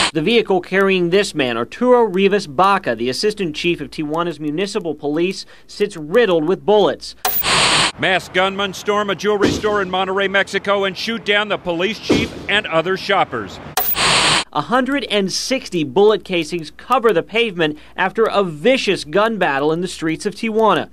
The vehicle carrying this man, Arturo Rivas Baca, the assistant chief of Tijuana's municipal police, sits riddled with bullets. Masked gunmen storm a jewelry store in Monterrey, Mexico, and shoot down the police chief and other shoppers. 160 bullet casings cover the pavement after a vicious gun battle in the streets of Tijuana.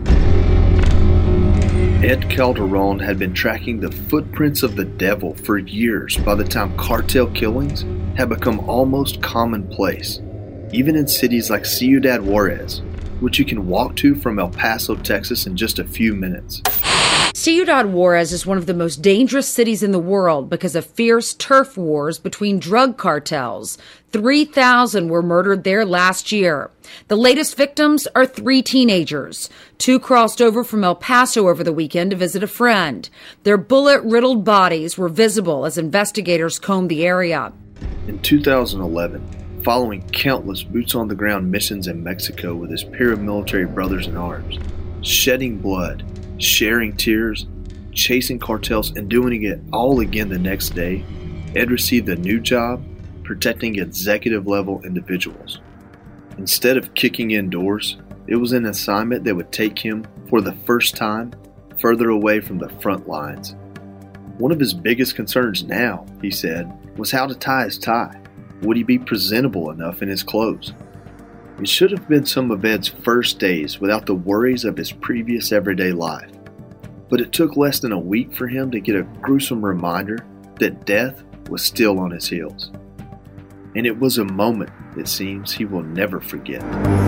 Ed Calderon had been tracking the footprints of the devil for years by the time cartel killings had become almost commonplace, even in cities like Ciudad Juarez, which you can walk to from El Paso, Texas in just a few minutes. Ciudad Juarez is one of the most dangerous cities in the world because of fierce turf wars between drug cartels. 3,000 were murdered there last year. The latest victims are 3 teenagers. 2 crossed over from El Paso over the weekend to visit a friend. Their bullet-riddled bodies were visible as investigators combed the area. In 2011, following countless boots-on-the-ground missions in Mexico with his paramilitary brothers in arms, shedding blood, sharing tears, chasing cartels, and doing it all again the next day, Ed received a new job protecting executive-level individuals. Instead of kicking in doors, it was an assignment that would take him, for the first time, further away from the front lines. One of his biggest concerns now, he said, was how to tie his tie. Would he be presentable enough in his clothes? It should have been some of Ed's first days without the worries of his previous everyday life. But it took less than a week for him to get a gruesome reminder that death was still on his heels. And it was a moment, it seems, he will never forget.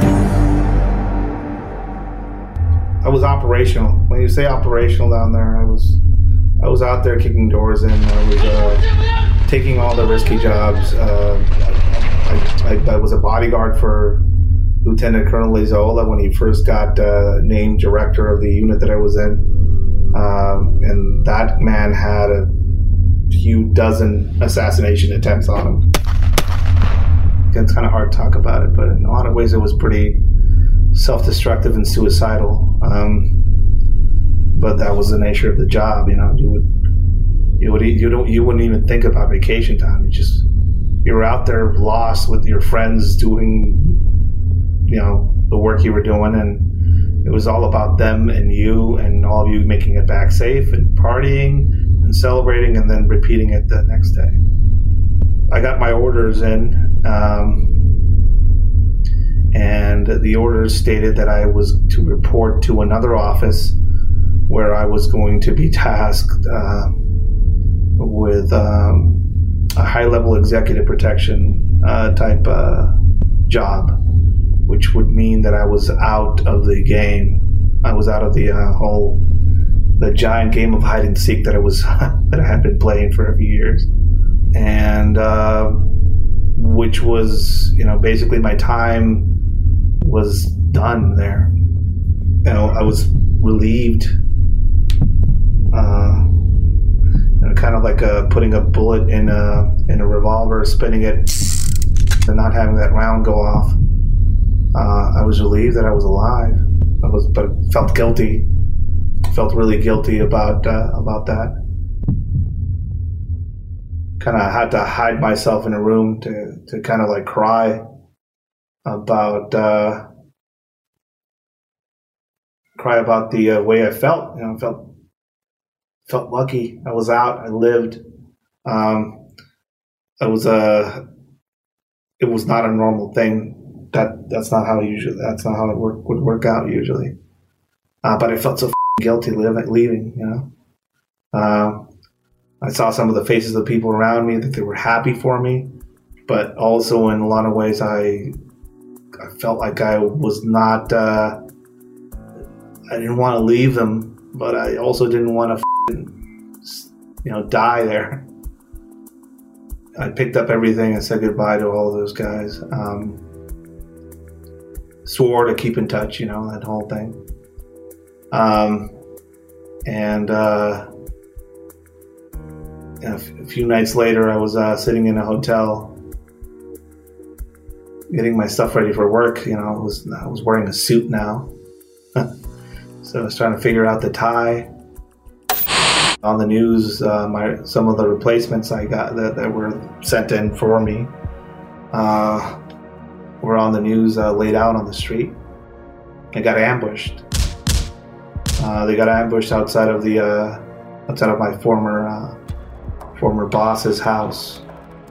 I was operational. When you say operational down there, I was out there kicking doors in. I was taking all the risky jobs. I was a bodyguard for Lieutenant Colonel Lizola when he first got named director of the unit that I was in. And that man had a few dozen assassination attempts on him. It's kind of hard to talk about it, but in a lot of ways it was pretty self-destructive and suicidal. But that was the nature of the job. You know, you wouldn't even think about vacation time. You were out there lost with your friends doing, the work you were doing, and it was all about them and you and all of you making it back safe and partying and celebrating and then repeating it the next day. I got my orders in, and the orders stated that I was to report to another office where I was going to be tasked with a high-level executive protection type job, which would mean that I was out of the game. I was out of the giant game of hide and seek that I had been playing for a few years, and which was, basically my time was done there. I was relieved, kind of like putting a bullet in a revolver, spinning it, and not having that round go off. I was relieved that I was alive. But felt guilty. Felt really guilty about that. Kind of had to hide myself in a room to kind of like cry about the way I felt. Felt lucky. I was out. I lived. It was not a normal thing. That's not how it would work out usually. But I felt so guilty leaving. I saw some of the faces of the people around me that they were happy for me, but also in a lot of ways I felt like I was not. I didn't want to leave them, but I also didn't want to, die there. I picked up everything and said goodbye to all of those guys. Swore to keep in touch, that whole thing. And a few nights later, I was sitting in a hotel, getting my stuff ready for work. I was wearing a suit now, so I was trying to figure out the tie. On the news, some of the replacements I got that were sent in for me were on the news, laid out on the street. They got ambushed. They got ambushed outside of my former boss's house.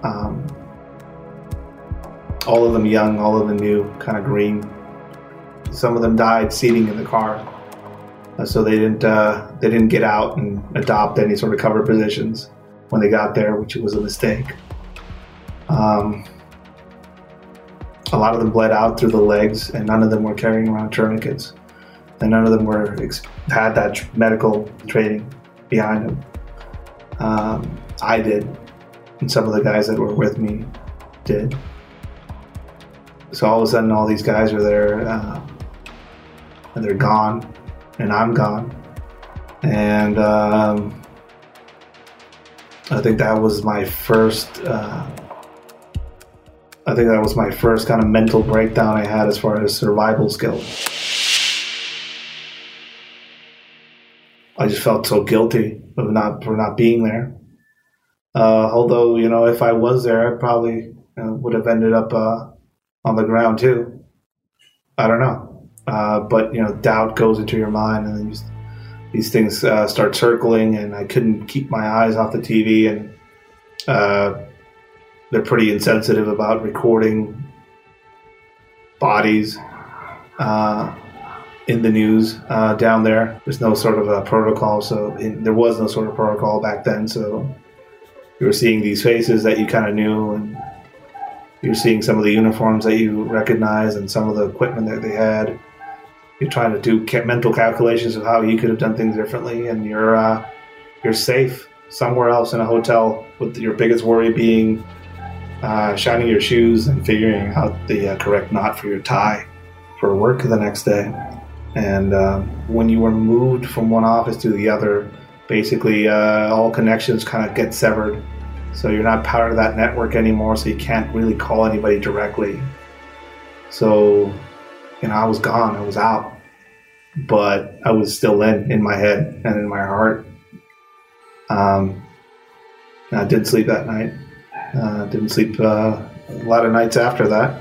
All of them young, all of them new, kind of green. Some of them died seating in the car, so they didn't get out and adopt any sort of cover positions when they got there, which was a mistake. A lot of them bled out through the legs, and none of them were carrying around tourniquets, and none of them had that medical training behind them. I did, and some of the guys that were with me did. So all of a sudden, all these guys are there, and they're gone, and I'm gone. And I think that was my first. I think that was my first kind of mental breakdown I had as far as survival skills. I just felt so guilty for not being there. Although, if I was there, I probably would have ended up on the ground too. I don't know. But doubt goes into your mind, and then these things start circling, and I couldn't keep my eyes off the TV, and they're pretty insensitive about recording bodies in the news down there. There's no sort of a protocol, there was no sort of protocol back then, so you were seeing these faces that you kind of knew, and you're seeing some of the uniforms that you recognize and some of the equipment that they had. You're trying to do mental calculations of how you could have done things differently, and you're safe somewhere else in a hotel, with your biggest worry being shining your shoes and figuring out the correct knot for your tie for work the next day. And when you were moved from one office to the other, basically all connections kind of get severed. So you're not part of that network anymore, so you can't really call anybody directly. So, I was gone, I was out. But I was still in my head and in my heart. I didn't sleep that night. Didn't sleep a lot of nights after that.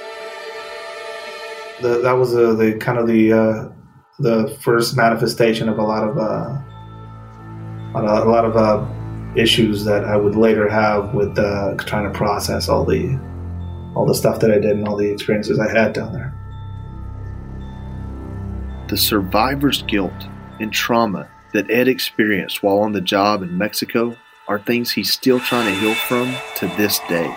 That was the kind of the first manifestation of a lot of issues that I would later have with trying to process all the stuff that I did and all the experiences I had down there. The survivor's guilt and trauma that Ed experienced while on the job in Mexico are things he's still trying to heal from to this day.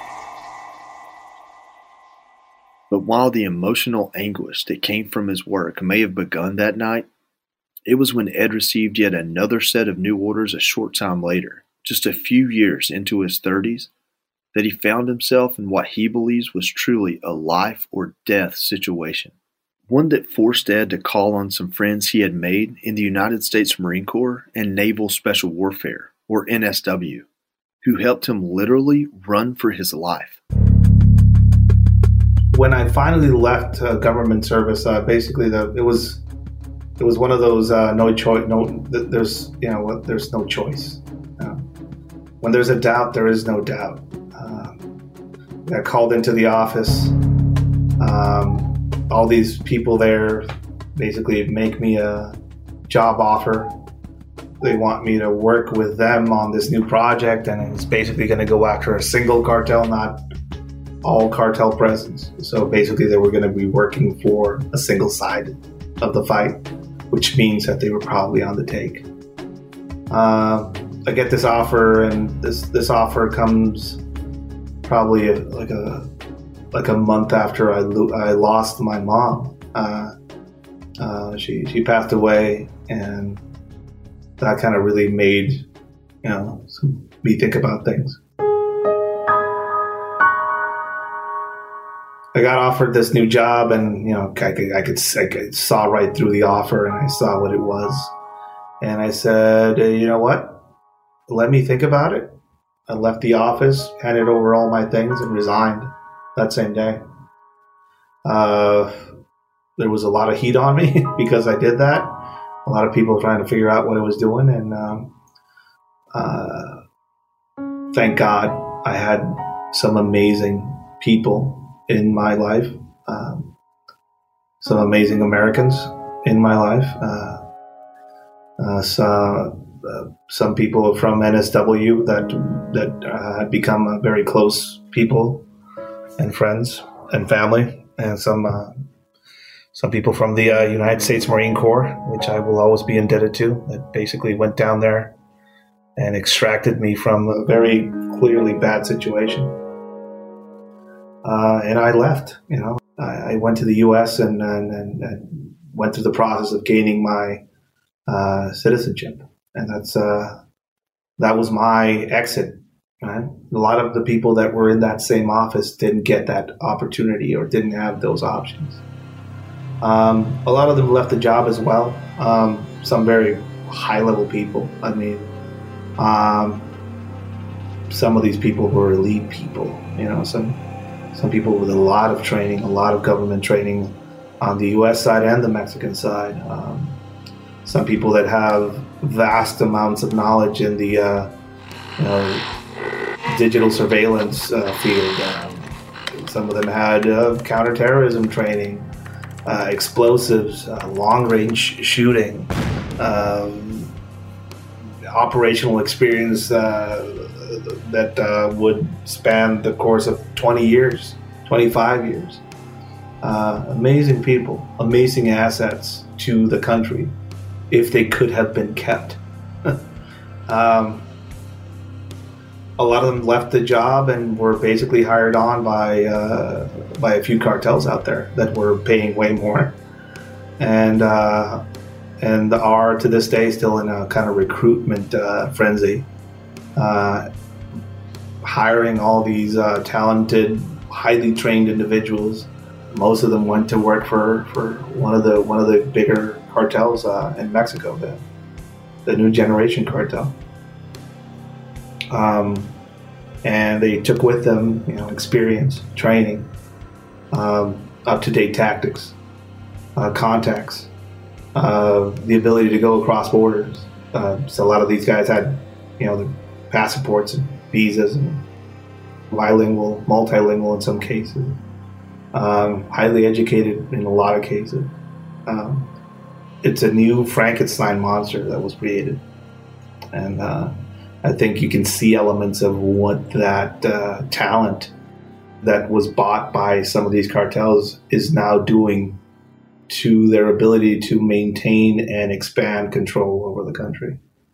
But while the emotional anguish that came from his work may have begun that night, it was when Ed received yet another set of new orders a short time later, just a few years into his 30s, that he found himself in what he believes was truly a life or death situation. One that forced Ed to call on some friends he had made in the United States Marine Corps and Naval Special Warfare, or NSW, who helped him literally run for his life. When I finally left government service, basically it was one of those no choice. There's no choice. When there's a doubt, there is no doubt. I got called into the office. All these people there basically make me a job offer. They want me to work with them on this new project, and it's basically going to go after a single cartel, not all cartel presence. So basically they were going to be working for a single side of the fight, which means that they were probably on the take. I get this offer, and this offer comes probably like a month after I lost my mom. She passed away, and that kind of really made me think about things. I got offered this new job, and I saw right through the offer, and I saw what it was, and I said, you know what? Let me think about it. I left the office, handed over all my things, and resigned that same day. There was a lot of heat on me because I did that. A lot of people trying to figure out what I was doing, and thank God I had some amazing people in my life, some amazing Americans in my life, some people from NSW that had become very close people and friends and family, and some people from the United States Marine Corps, which I will always be indebted to, that basically went down there and extracted me from a very clearly bad situation. And I left, I went to the U.S. and went through the process of gaining my citizenship. And that was my exit. Right? A lot of the people that were in that same office didn't get that opportunity or didn't have those options. A lot of them left the job as well. Some very high-level people. I mean, some of these people were elite people. Some people with a lot of training, a lot of government training on the U.S. side and the Mexican side. Some people that have vast amounts of knowledge in the digital surveillance field. Some of them had counterterrorism training, explosives, long-range shooting, operational experience that would span the course of 20 years, 25 years. Amazing people, amazing assets to the country if they could have been kept. A lot of them left the job and were basically hired on by a few cartels out there that were paying way more, and are to this day still in a kind of recruitment frenzy, hiring all these talented, highly trained individuals. Most of them went to work for one of the bigger cartels in Mexico, the New Generation Cartel. And they took with them, experience, training, up-to-date tactics, contacts, the ability to go across borders. So a lot of these guys had, the passports and visas, and bilingual, multilingual in some cases, highly educated in a lot of cases. It's a new Frankenstein monster that was created. And I think you can see elements of what that talent that was bought by some of these cartels is now doing to their ability to maintain and expand control over the country.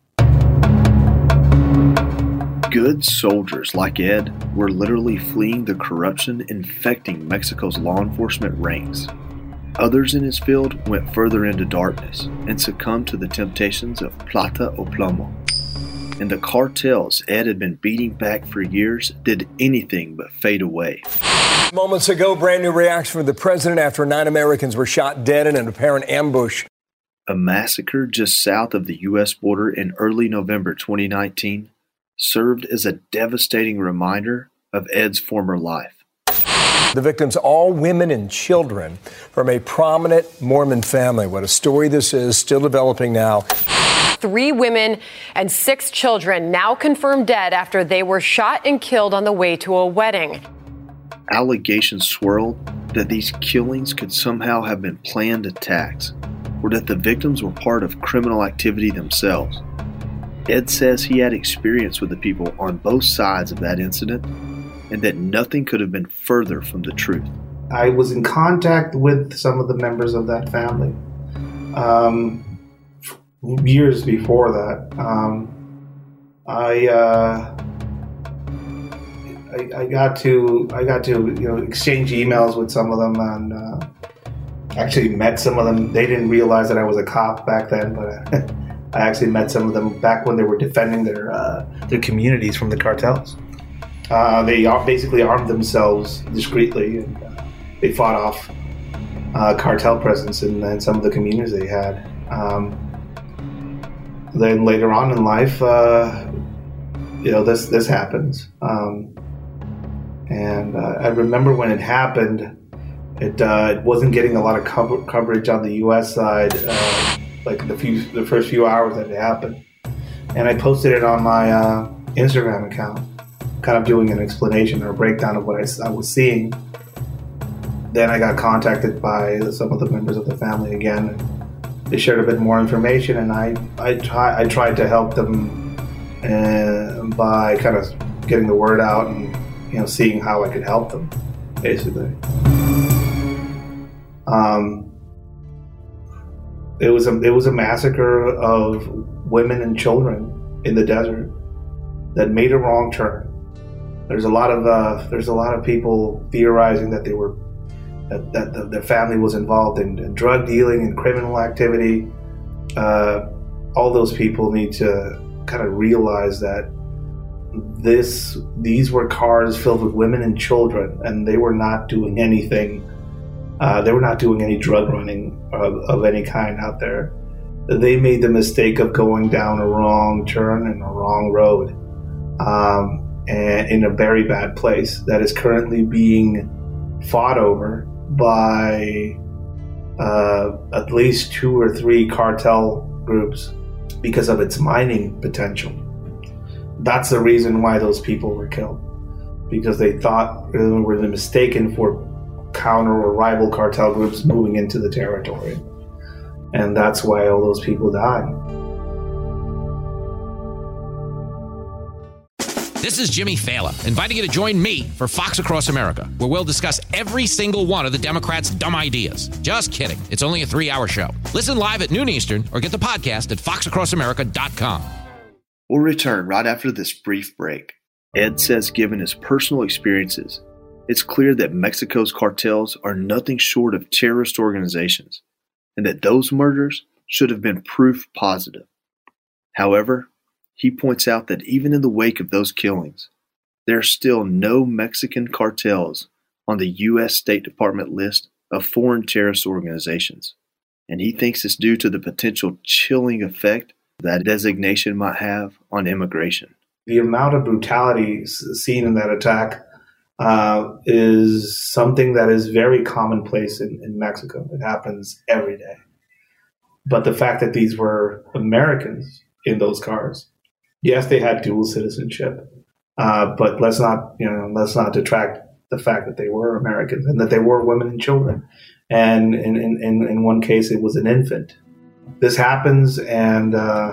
Good soldiers like Ed were literally fleeing the corruption infecting Mexico's law enforcement ranks. Others in his field went further into darkness and succumbed to the temptations of plata o plomo. And the cartels Ed had been beating back for years did anything but fade away. Moments ago, brand new reaction from the president after 9 Americans were shot dead in an apparent ambush. A massacre just south of the U.S. border in early November 2019 served as a devastating reminder of Ed's former life. The victims, all women and children from a prominent Mormon family. What a story this is, still developing now. 3 women and 6 children now confirmed dead after they were shot and killed on the way to a wedding. Allegations swirled that these killings could somehow have been planned attacks, or that the victims were part of criminal activity themselves. Ed says he had experience with the people on both sides of that incident, and that nothing could have been further from the truth. I was in contact with some of the members of that family years before that. I got to exchange emails with some of them, and actually met some of them. They didn't realize that I was a cop back then, but I actually met some of them back when they were defending their communities from the cartels. They basically armed themselves discreetly, and they fought off cartel presence in some of the communities they had. Then later on in life, this happens. And I remember when it happened, it wasn't getting a lot of coverage on the U.S. side, like the first few hours that it happened. And I posted it on my Instagram account. kind of doing an explanation or a breakdown of what I was seeing, then I got contacted by some of the members of the family again. They shared a bit more information, and I tried to help them by kind of getting the word out and seeing how I could help them, basically. It was a massacre of women and children in the desert that made a wrong turn. There's a lot of people theorizing that that the family was involved in drug dealing and criminal activity. All those people need to kind of realize that these were cars filled with women and children, and they were not doing anything. They were not doing any drug running of any kind out there. They made the mistake of going down a wrong turn and a wrong road, and in a very bad place that is currently being fought over by at least 2 or 3 cartel groups because of its mining potential. That's the reason why those people were killed, because they thought they were mistaken for counter or rival cartel groups moving into the territory. And that's why all those people died. This is Jimmy Fallon, inviting you to join me for Fox Across America, where we'll discuss every single one of the Democrats' dumb ideas. Just kidding. It's only a 3-hour show. Listen live at noon Eastern or get the podcast at foxacrossamerica.com. We'll return right after this brief break. Ed says given his personal experiences, it's clear that Mexico's cartels are nothing short of terrorist organizations, and that those murders should have been proof positive. However, he points out that even in the wake of those killings, there are still no Mexican cartels on the U.S. State Department list of foreign terrorist organizations, and he thinks it's due to the potential chilling effect that designation might have on immigration. The amount of brutality seen in that attack is something that is very commonplace in Mexico. It happens every day. But the fact that these were Americans in those cars, yes, they had dual citizenship, but let's not detract the fact that they were Americans and that they were women and children. And in one case, it was an infant. This happens, and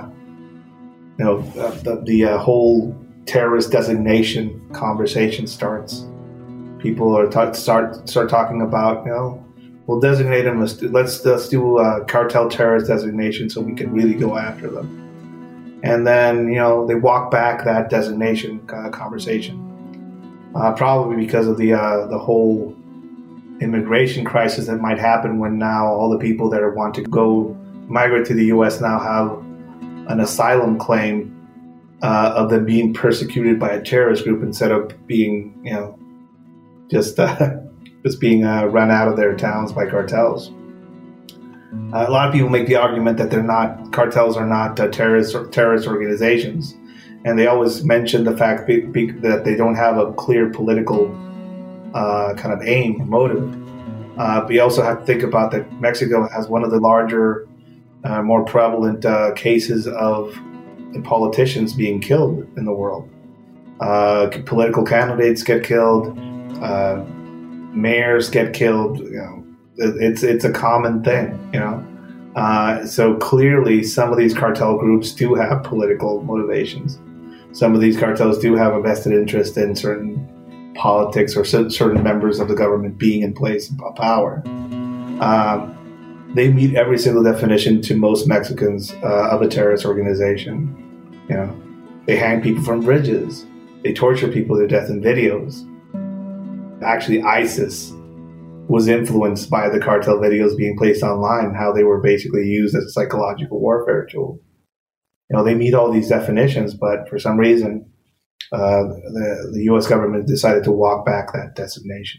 the whole terrorist designation conversation starts. People are start talking about, we'll designate them. Let's do a cartel terrorist designation so we can really go after them. And then, they walk back that designation conversation, probably because of the whole immigration crisis that might happen when now all the people that want to go migrate to the U.S. now have an asylum claim of them being persecuted by a terrorist group instead of being, just being run out of their towns by cartels. A lot of people make the argument that cartels are not terrorist organizations, and they always mention the fact that they don't have a clear political kind of aim or motive. But you also have to think about that Mexico has one of the larger, more prevalent cases of politicians being killed in the world. Political candidates get killed, mayors get killed. It's a common thing, So clearly, some of these cartel groups do have political motivations. Some of these cartels do have a vested interest in certain politics or certain members of the government being in place of power. They meet every single definition to most Mexicans of a terrorist organization. They hang people from bridges. They torture people to death in videos. Actually, ISIS was influenced by the cartel videos being placed online, how they were basically used as a psychological warfare tool. They meet all these definitions, but for some reason, the U.S. government decided to walk back that designation.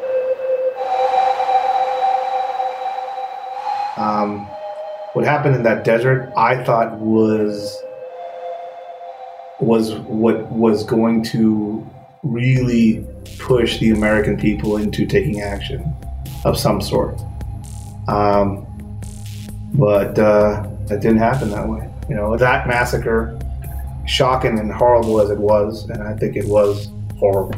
What happened in that desert, I thought was what was going to really push the American people into taking action of some sort. But that didn't happen that way. That massacre, shocking and horrible as it was, and I think it was horrible.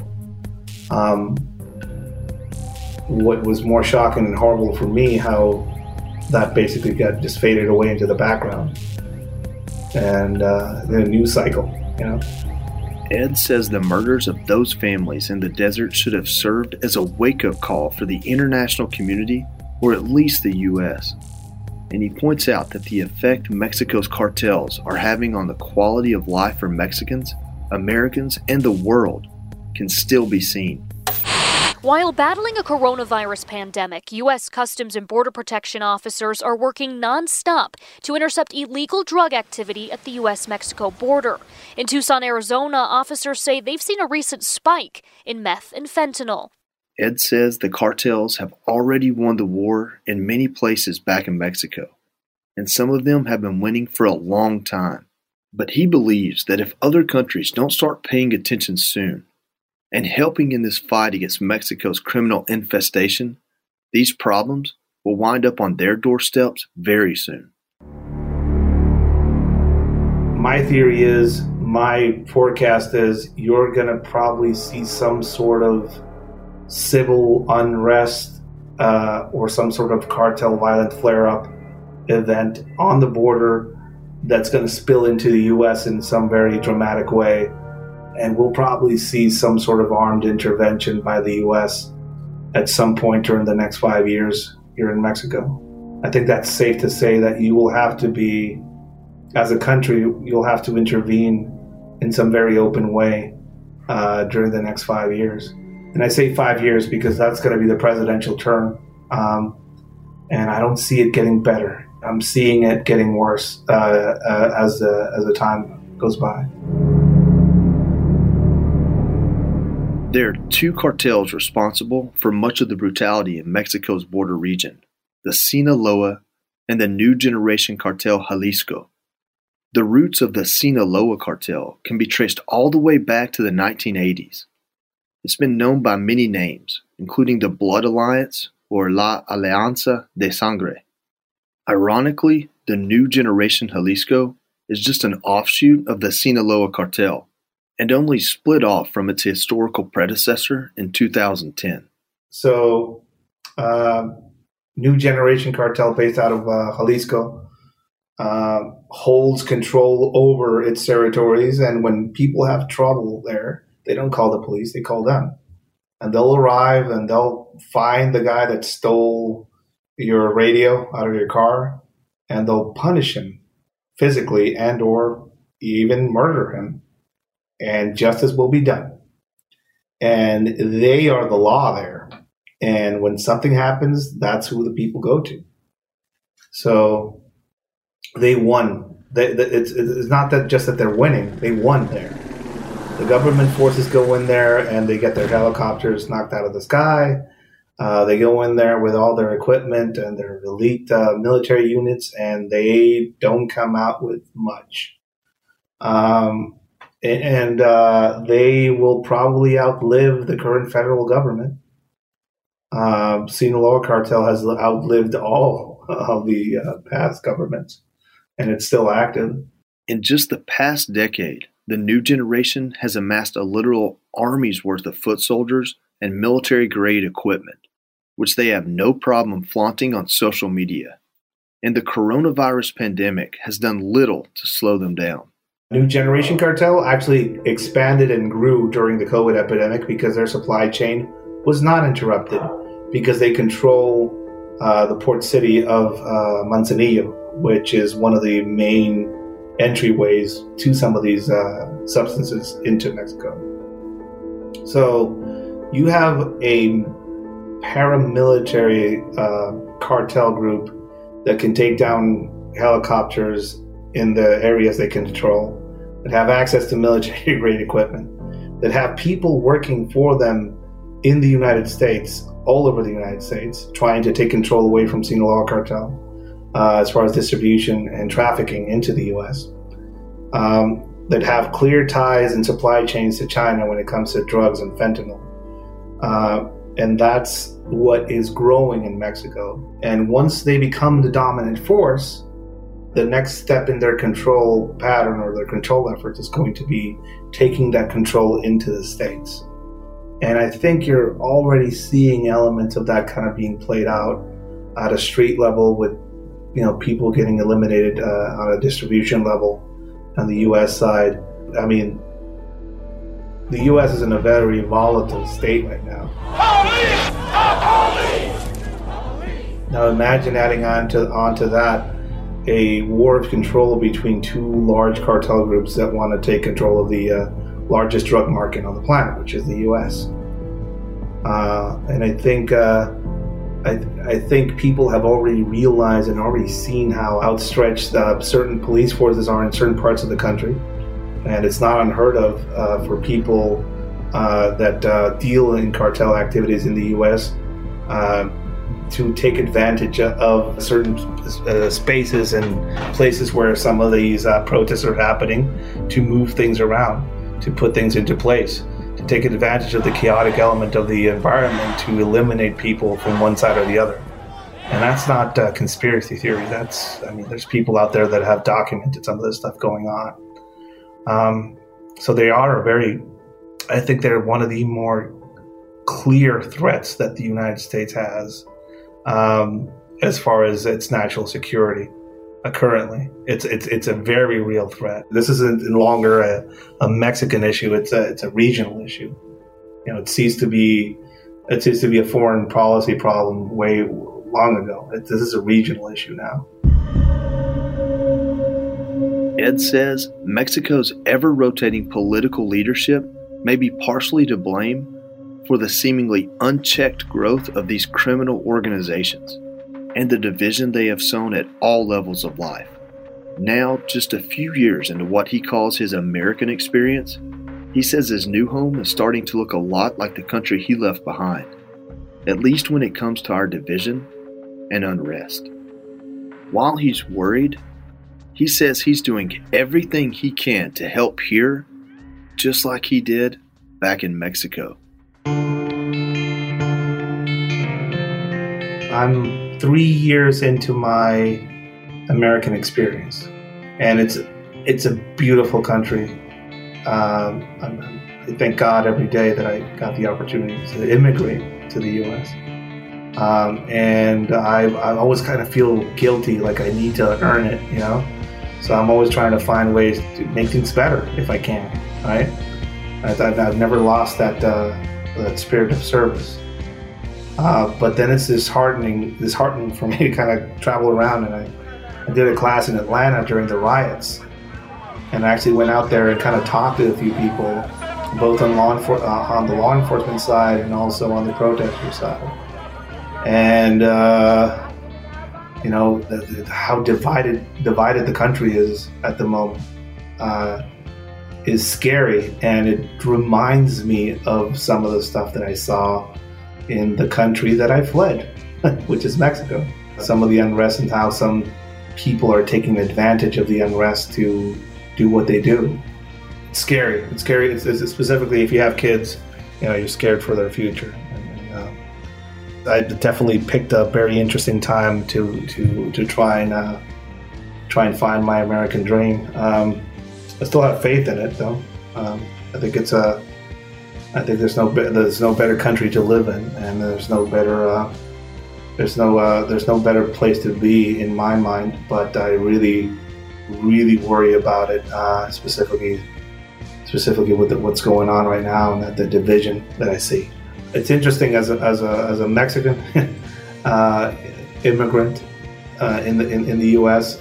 What was more shocking and horrible for me, how that basically got just faded away into the background and the news cycle, you know. Ed says the murders of those families in the desert should have served as a wake-up call for the international community, or at least the U.S. And he points out that the effect Mexico's cartels are having on the quality of life for Mexicans, Americans, and the world can still be seen. While battling a coronavirus pandemic, U.S. Customs and Border Protection officers are working nonstop to intercept illegal drug activity at the U.S.-Mexico border. In Tucson, Arizona, officers say they've seen a recent spike in meth and fentanyl. Ed says the cartels have already won the war in many places back in Mexico, and some of them have been winning for a long time. But he believes that if other countries don't start paying attention soon, and helping in this fight against Mexico's criminal infestation, these problems will wind up on their doorsteps very soon. My theory is, my forecast is, you're going to probably see some sort of civil unrest or some sort of cartel violent flare-up event on the border that's going to spill into the U.S. in some very dramatic way. And we'll probably see some sort of armed intervention by the U.S. at some point during the next 5 years here in Mexico. I think that's safe to say that you will have to be, as a country, you'll have to intervene in some very open way during the next 5 years. And I say 5 years because that's going to be the presidential term. And I don't see it getting better. I'm seeing it getting worse as the time goes by. There are two cartels responsible for much of the brutality in Mexico's border region, the Sinaloa and the New Generation Cartel Jalisco. The roots of the Sinaloa cartel can be traced all the way back to the 1980s. It's been known by many names, including the Blood Alliance or La Alianza de Sangre. Ironically, the New Generation Jalisco is just an offshoot of the Sinaloa cartel, and only split off from its historical predecessor in 2010. So, New Generation Cartel based out of Jalisco holds control over its territories, and when people have trouble there, they don't call the police, they call them. And they'll arrive and they'll find the guy that stole your radio out of your car, and they'll punish him physically and or even murder him. And justice will be done. And they are the law there. And when something happens, that's who the people go to. So they won. It's not that just that they're winning. They won there. The government forces go in there and they get their helicopters knocked out of the sky. They go in there with all their equipment and their elite military units, and they don't come out with much. And they will probably outlive the current federal government. Sinaloa cartel has outlived all of the past governments, and it's still active. In just the past decade, the New Generation has amassed a literal army's worth of foot soldiers and military-grade equipment, which they have no problem flaunting on social media. And the coronavirus pandemic has done little to slow them down. New Generation Cartel actually expanded and grew during the COVID epidemic because their supply chain was not interrupted, because they control the port city of Manzanillo, which is one of the main entryways to some of these substances into Mexico. So you have a paramilitary cartel group that can take down helicopters in the areas they control, that have access to military-grade equipment, that have people working for them in the United States, all over the United States, trying to take control away from Sinaloa cartel as far as distribution and trafficking into the U.S., that have clear ties and supply chains to China when it comes to drugs and fentanyl. And that's what is growing in Mexico. And once they become the dominant force, the next step in their control pattern or their control efforts is going to be taking that control into the states. And I think you're already seeing elements of that kind of being played out at a street level with, people getting eliminated on a distribution level on the U.S. side. I mean, the U.S. is in a very volatile state right now. Now imagine adding onto that a war of control between two large cartel groups that want to take control of the largest drug market on the planet, which is the U.S. And I think I think people have already realized and already seen how outstretched certain police forces are in certain parts of the country, and it's not unheard of for people that deal in cartel activities in the U.S. To take advantage of certain spaces and places where some of these protests are happening, to move things around, to put things into place, to take advantage of the chaotic element of the environment to eliminate people from one side or the other. And that's not conspiracy theory. There's people out there that have documented some of this stuff going on. So they are I think they're one of the more clear threats that the United States has as far as its national security. Currently, it's a very real threat. This isn't longer a Mexican issue. It's a regional issue. It ceased to be a foreign policy problem way long ago. This is a regional issue now. Ed says Mexico's ever-rotating political leadership may be partially to blame for the seemingly unchecked growth of these criminal organizations and the division they have sown at all levels of life. Now, just a few years into what he calls his American experience, he says his new home is starting to look a lot like the country he left behind, at least when it comes to our division and unrest. While he's worried, he says he's doing everything he can to help here, just like he did back in Mexico. I'm 3 years into my American experience, and it's a beautiful country. I thank God every day that I got the opportunity to immigrate to the U.S. And I always kind of feel guilty, like I need to earn it, So I'm always trying to find ways to make things better if I can, right? I've never lost that spirit of service. But then it's disheartening for me to kind of travel around. And I did a class in Atlanta during the riots, and I actually went out there and kind of talked to a few people, both on the law enforcement side and also on the protester side. And how divided the country is at the moment is scary, and it reminds me of some of the stuff that I saw in the country that I fled, which is Mexico. Some of the unrest and how some people are taking advantage of the unrest to do what they do. It's scary. It's scary. It's specifically if you have kids, you're scared for their future. And I definitely picked a very interesting time to try and find my American dream. I still have faith in it, though. I think there's no better country to live in, and there's no better place to be in my mind. But I really, really worry about it, specifically with what's going on right now and the division that I see. It's interesting as a Mexican immigrant in the U.S.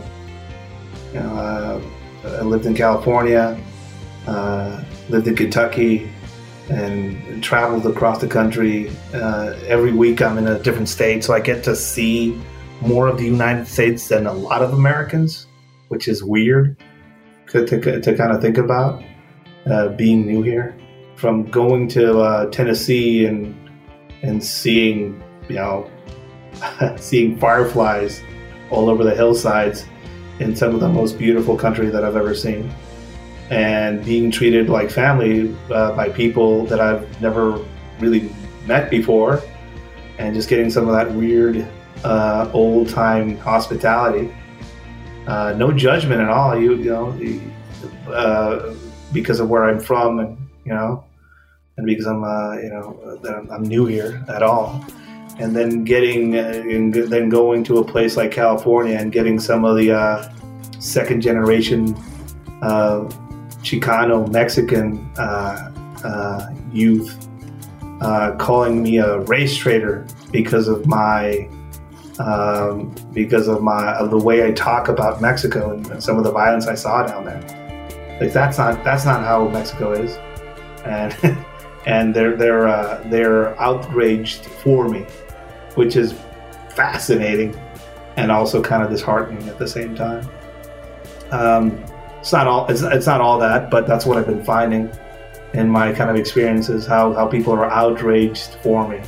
I lived in California, lived in Kentucky, and traveled across the country. Every week I'm in a different state, so I get to see more of the United States than a lot of Americans, which is weird to kind of think about, being new here. From going to Tennessee and seeing, seeing fireflies all over the hillsides in some of the most beautiful country that I've ever seen, and being treated like family by people that I've never really met before, and just getting some of that weird old-time hospitality. No judgment at all, because of where I'm from, and and because I'm new here at all. And then going to a place like California and getting some of the second generation Chicano Mexican youth calling me a race traitor because of the way I talk about Mexico and some of the violence I saw down there. Like that's not how Mexico is, and they're outraged for me, which is fascinating and also kind of disheartening at the same time. It's not all that, but that's what I've been finding in my kind of experiences, how people are outraged for me.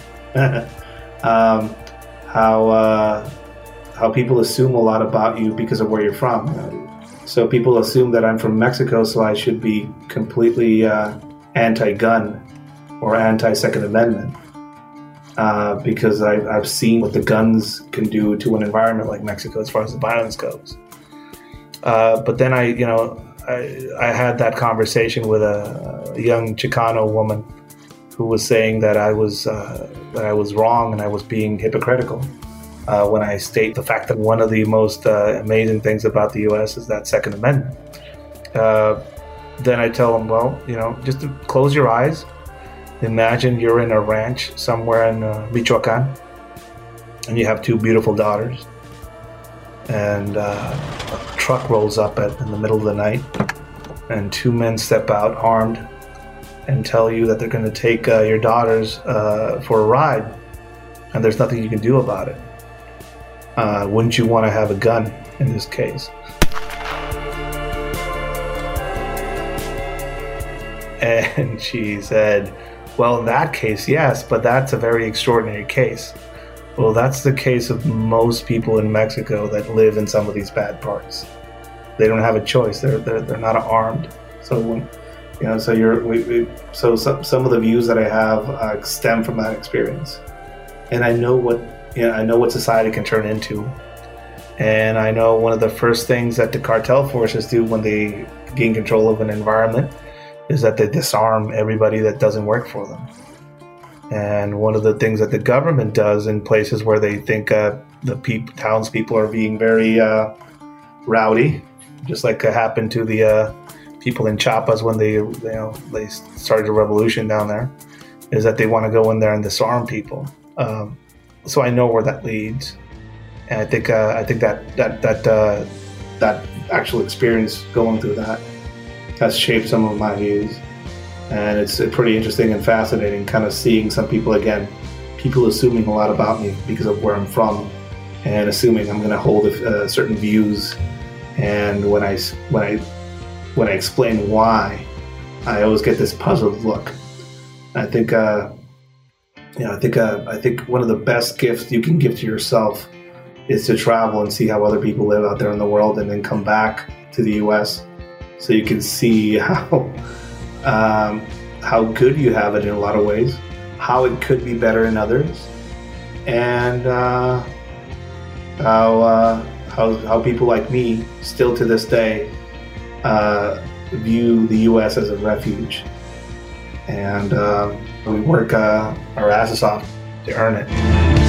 How people assume a lot about you because of where you're from. So people assume that I'm from Mexico, so I should be completely anti-gun or anti-Second Amendment because I've seen what the guns can do to an environment like Mexico as far as the violence goes. But then I had that conversation with a young Chicano woman who was saying that I was wrong and I was being hypocritical when I state the fact that one of the most amazing things about the U.S. is that Second Amendment. Then I tell them, well, just to close your eyes. Imagine you're in a ranch somewhere in Michoacan, and you have two beautiful daughters, and a truck rolls up in the middle of the night, and two men step out armed and tell you that they're going to take your daughters for a ride, and there's nothing you can do about it. Wouldn't you want to have a gun in this case? And she said, well, in that case, yes, but that's a very extraordinary case. Well, that's the case of most people in Mexico that live in some of these bad parts. They don't have a choice. They're not armed. So some of the views that I have stem from that experience, and I know what society can turn into, and I know one of the first things that the cartel forces do when they gain control of an environment is that they disarm everybody that doesn't work for them. And one of the things that the government does in places where they think townspeople are being very rowdy, just like it happened to the people in Chiapas when they started a revolution down there, is that they want to go in there and disarm people. So I know where that leads, and I think that actual experience going through that has shaped some of my views. And it's pretty interesting and fascinating kind of seeing some people assuming a lot about me because of where I'm from and assuming I'm going to hold certain views. And when I explain why, I always get this puzzled look. I think one of the best gifts you can give to yourself is to travel and see how other people live out there in the world, and then come back to the U.S. so you can see how good you have it in a lot of ways, how it could be better in others, and how people like me still to this day view the U.S. as a refuge, and we work our asses off to earn it.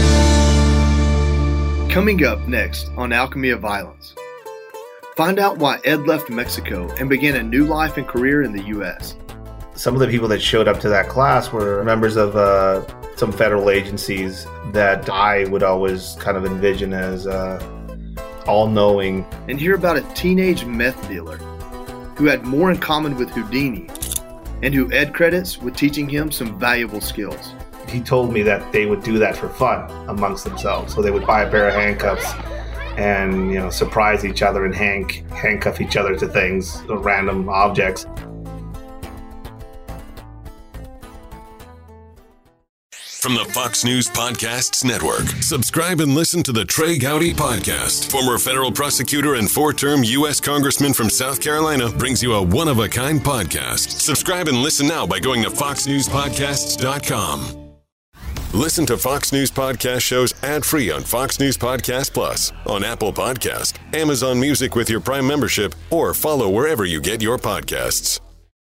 Coming up next on Alchemy of Violence, find out why Ed left Mexico and began a new life and career in the U.S. Some of the people that showed up to that class were members of some federal agencies that I would always kind of envision as all-knowing. And hear about a teenage meth dealer who had more in common with Houdini and who Ed credits with teaching him some valuable skills. He told me that they would do that for fun amongst themselves. So they would buy a pair of handcuffs and, surprise each other and handcuff each other to things, random objects. From the Fox News Podcasts Network, subscribe and listen to the Trey Gowdy Podcast. Former federal prosecutor and four-term U.S. Congressman from South Carolina brings you a one-of-a-kind podcast. Subscribe and listen now by going to foxnewspodcasts.com. Listen to Fox News Podcast shows ad-free on Fox News Podcast Plus, on Apple Podcast, Amazon Music with your Prime membership, or follow wherever you get your podcasts.